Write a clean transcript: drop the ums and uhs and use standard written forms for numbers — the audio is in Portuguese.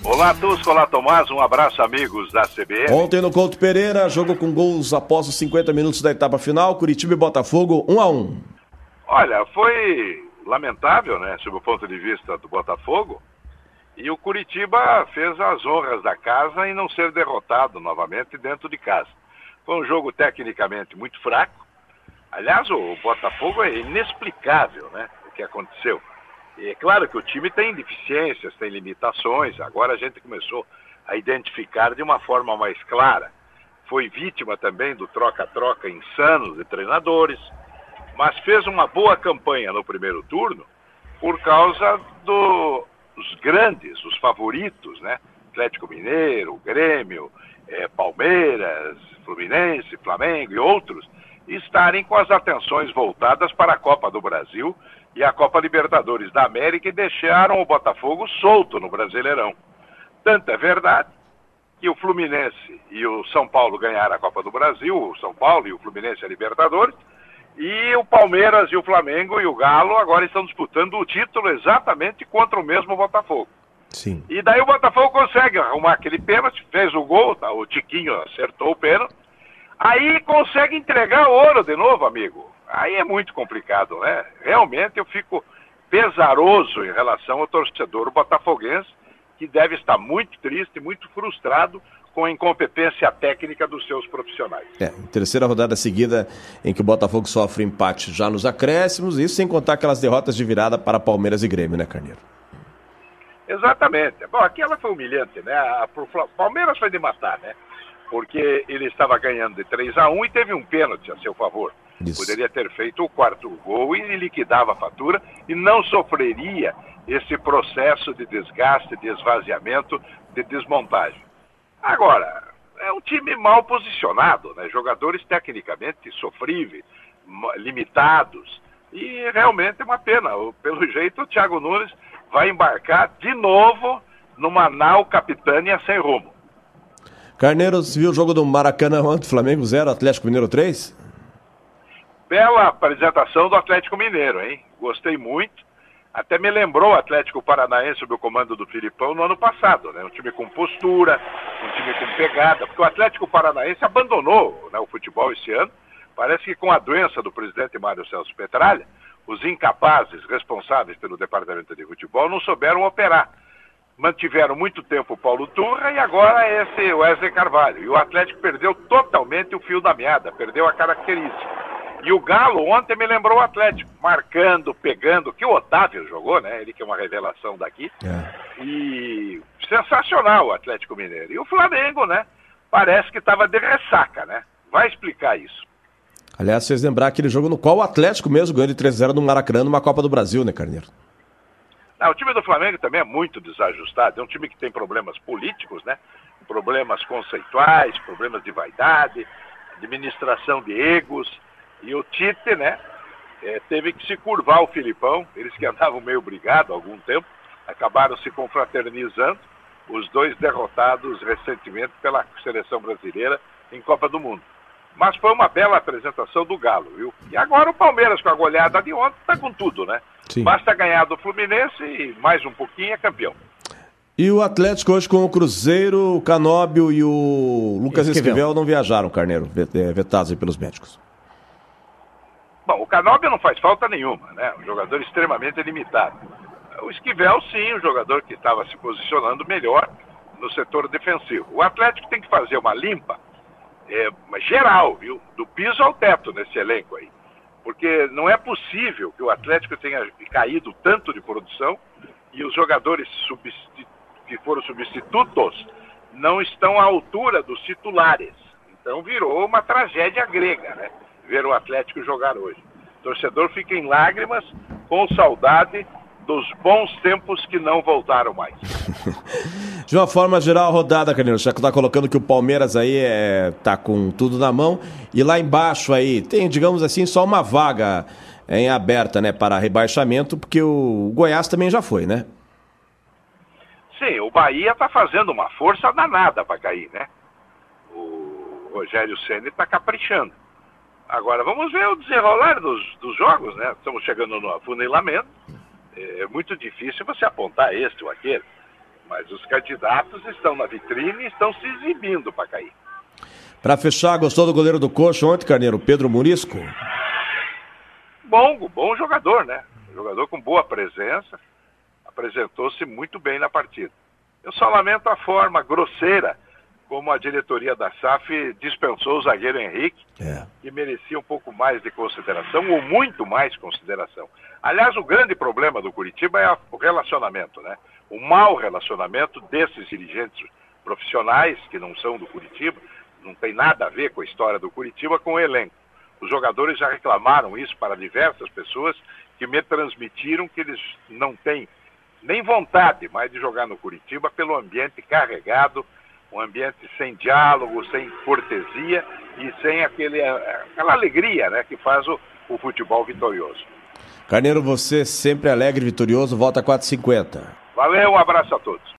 Olá, Tusco, olá, Tomás, um abraço, amigos da CBN. Ontem no Couto Pereira, jogo com gols após os 50 minutos da etapa final, Curitiba e Botafogo, 1-1. Olha, foi lamentável, né, sob o ponto de vista do Botafogo, e o Curitiba fez as honras da casa em não ser derrotado novamente dentro de casa. Foi um jogo tecnicamente muito fraco. Aliás, o Botafogo é inexplicável, né, o que aconteceu. E é claro que o time tem deficiências, tem limitações, agora a gente começou a identificar de uma forma mais clara. Foi vítima também do troca-troca insano de treinadores, mas fez uma boa campanha no primeiro turno por causa dos grandes, os favoritos, né? Atlético Mineiro, Grêmio, Palmeiras, Fluminense, Flamengo e outros, estarem com as atenções voltadas para a Copa do Brasil e a Copa Libertadores da América e deixaram o Botafogo solto no Brasileirão. Tanto é verdade que o Fluminense e o São Paulo ganharam a Copa do Brasil, o São Paulo e o Fluminense a Libertadores, e o Palmeiras e o Flamengo e o Galo agora estão disputando o título exatamente contra o mesmo Botafogo. Sim. E daí o Botafogo consegue arrumar aquele pênalti, fez o gol, tá? O Tiquinho acertou o pênalti, aí consegue entregar ouro de novo, amigo. Aí é muito complicado, né? Realmente eu fico pesaroso em relação ao torcedor botafoguense, que deve estar muito triste, muito frustrado com a incompetência técnica dos seus profissionais. Terceira rodada seguida em que o Botafogo sofre empate já nos acréscimos, isso sem contar aquelas derrotas de virada para Palmeiras e Grêmio, né, Carneiro? Exatamente. Bom, aquela foi humilhante, né? O Palmeiras foi de matar, né? Porque ele estava ganhando de 3-1 e teve um pênalti a seu favor. Isso. Poderia ter feito o quarto gol e liquidava a fatura e não sofreria esse processo de desgaste, de esvaziamento, de desmontagem. Agora, é um time mal posicionado, né? Jogadores tecnicamente sofríveis, limitados, e realmente é uma pena. Pelo jeito, o Thiago Nunes vai embarcar de novo numa nau capitânia sem rumo. Carneiro, você viu o jogo do Maracanã ontem, Flamengo 0, Atlético Mineiro 3? Bela apresentação do Atlético Mineiro, hein? Gostei muito. Até me lembrou o Atlético Paranaense sob o comando do Filipão no ano passado, né? Um time com postura, um time com pegada, porque o Atlético Paranaense abandonou, né, o futebol esse ano. Parece que com a doença do presidente Mário Celso Petralha, os incapazes responsáveis pelo departamento de futebol não souberam operar. Mantiveram muito tempo o Paulo Turra e agora esse Wesley Carvalho. E o Atlético perdeu totalmente o fio da meada, perdeu a característica. E o Galo ontem me lembrou o Atlético, marcando, pegando, que o Otávio jogou, né? Ele que é uma revelação daqui. E sensacional o Atlético Mineiro. E o Flamengo, né? Parece que estava de ressaca, né? Vai explicar isso. Aliás, vocês lembrar aquele jogo no qual o Atlético mesmo ganhou de 3-0 no Maracanã numa Copa do Brasil, né, Carneiro? Não, o time do Flamengo também é muito desajustado. É um time que tem problemas políticos, né? Problemas conceituais, problemas de vaidade, administração de egos. E o Tite, né, teve que se curvar ao Filipão. Eles que andavam meio brigados há algum tempo, acabaram se confraternizando, os dois derrotados recentemente pela seleção brasileira em Copa do Mundo. Mas foi uma bela apresentação do Galo, viu? E agora o Palmeiras, com a goleada de ontem, está com tudo, né? Sim. Basta ganhar do Fluminense e mais um pouquinho é campeão. E o Atlético hoje com o Cruzeiro, o Canóbio e o Lucas Esquivel não viajaram, Carneiro, vetados aí pelos médicos. Bom, o Canóbio não faz falta nenhuma, né? Um jogador extremamente limitado. O Esquivel, sim, um jogador que estava se posicionando melhor no setor defensivo. O Atlético tem que fazer uma limpa geral, viu? Do piso ao teto nesse elenco aí. Porque não é possível que o Atlético tenha caído tanto de produção e os jogadores que foram substitutos não estão à altura dos titulares. Então virou uma tragédia grega, né? Ver o Atlético jogar hoje. O torcedor fica em lágrimas, com saudade dos bons tempos que não voltaram mais. De uma forma geral, a rodada, Carneiro, já que está colocando que o Palmeiras aí tá com tudo na mão, e lá embaixo aí tem, digamos assim, só uma vaga em aberta, né, para rebaixamento, porque o Goiás também já foi, né? Sim, o Bahia está fazendo uma força danada para cair, né? O Rogério Ceni está caprichando. Agora, vamos ver o desenrolar dos jogos, né? Estamos chegando no afunilamento. É muito difícil você apontar este ou aquele. Mas os candidatos estão na vitrine e estão se exibindo para cair. Para fechar, gostou do goleiro do Coxa ontem, Carneiro? Pedro Murisco? Bom jogador, né? Jogador com boa presença, apresentou-se muito bem na partida. Eu só lamento a forma grosseira como a diretoria da SAF dispensou o zagueiro Henrique, que merecia um pouco mais de consideração, ou muito mais consideração. Aliás, o grande problema do Curitiba é o relacionamento, né? O mau relacionamento desses dirigentes profissionais, que não são do Curitiba, não tem nada a ver com a história do Curitiba, com o elenco. Os jogadores já reclamaram isso para diversas pessoas que me transmitiram que eles não têm nem vontade mais de jogar no Curitiba pelo ambiente carregado, um ambiente sem diálogo, sem cortesia e sem aquela alegria, né, que faz o futebol vitorioso. Carneiro, você sempre alegre e vitorioso, volta 4h50. Valeu, um abraço a todos.